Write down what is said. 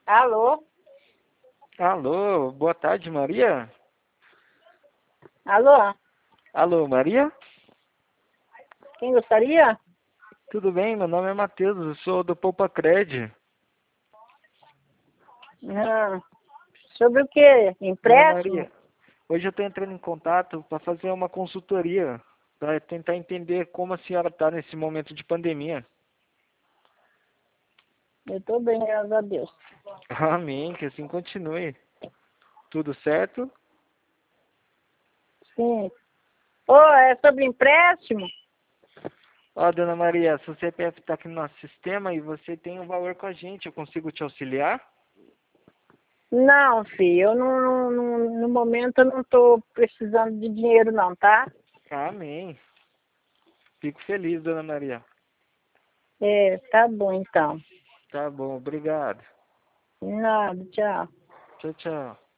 Alô? Alô, boa tarde, Maria. Alô? Alô, Maria? Quem gostaria? Tudo bem? Meu nome é Matheus, eu sou do Poupa Cred. Ah, sobre o quê? Dona Empréstimo? Maria, hoje eu estou entrando em contato para fazer uma consultoria, para tentar entender como a senhora está nesse momento de pandemia. Eu estou bem, graças a Deus. Amém, que assim continue. Tudo certo? Sim. Ô, é sobre empréstimo? Ó, Dona Maria, seu CPF está aqui no nosso sistema e você tem um valor com a gente, eu consigo te auxiliar? Não, filho, eu no momento eu não estou precisando de dinheiro não, tá? Amém. Fico feliz, Dona Maria. É, tá bom então. Tá bom, obrigado. Nada, tchau. Tchau, tchau.